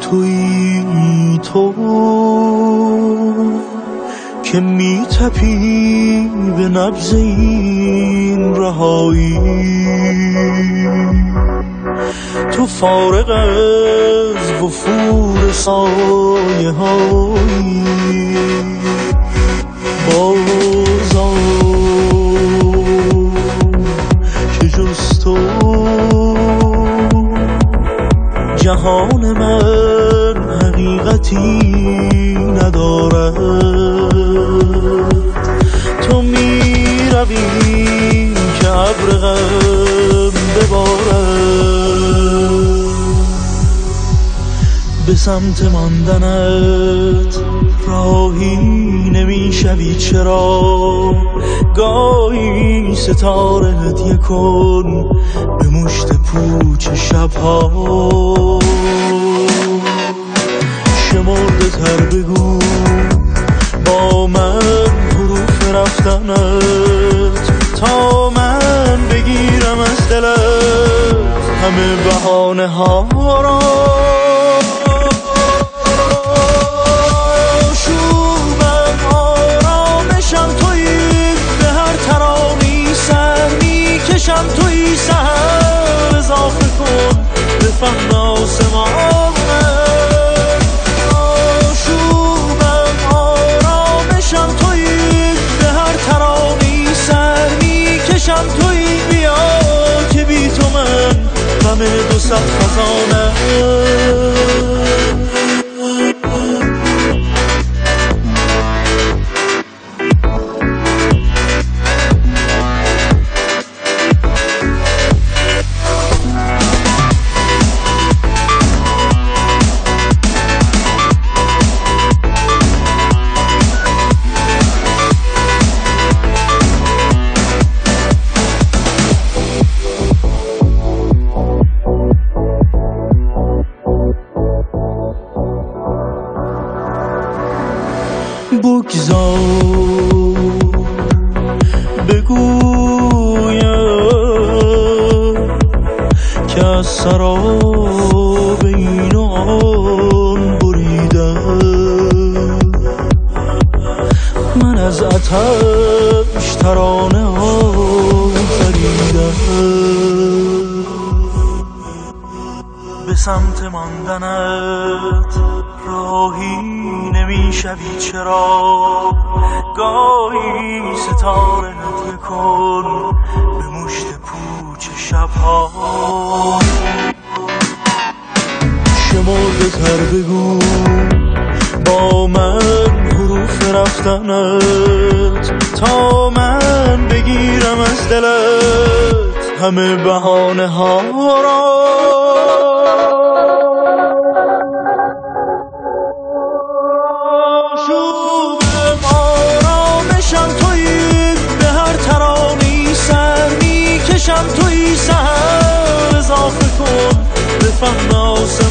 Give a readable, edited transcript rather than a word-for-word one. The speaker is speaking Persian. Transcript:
تویی تو که میتپی به نبض این رهایی، تو فارغ از وفور سایه هایی، بازا که جز تو جهان من حقیقتی ندارد. تو می روی که ابر غم ببارد، به سمت ماندنت راهی نمی شوی چرا؟ گاهی ستاره هدیه کن به مشت پوچ شبها. شمرده تر بگو با من حروف رفتنت، تا من بگیرم از دلت همه بهانه ها را. شومم آرامشم تویی، به هر ترانی سر میکشم تویی. سر اضافه کن به فهم آسمانم. شومم آرامشم تویی، به هر ترانی سر میکشم تویی. بیا که بی تو من غم 200 خزانه. بگذار بگویم که از سراب این و آن بریدم. من از آتش ترانه آفریدم، به سمت ماندنت راهی نمیشوی چرا؟ گاهی ستاره هدیه کن به مشت پوچ شبها. شمرده تر بگو با من حروف رفتنت، تا من بگیرم از دلت همه بهانه ها را. تویی سر اضافه کن به فهم